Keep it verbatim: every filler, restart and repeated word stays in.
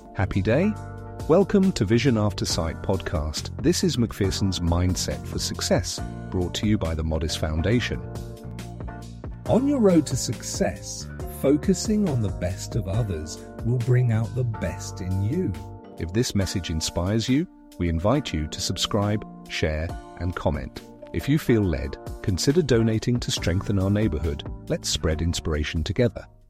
Happy day? Welcome to Vision After Sight podcast. This is Macpherson's Mindset for Success, brought to you by the Modest Foundation. On your road to success, focusing on the best of others will bring out the best in you. If this message inspires you, we invite you to subscribe, share, and comment. If you feel led, consider donating to strengthen our neighborhood. Let's spread inspiration together.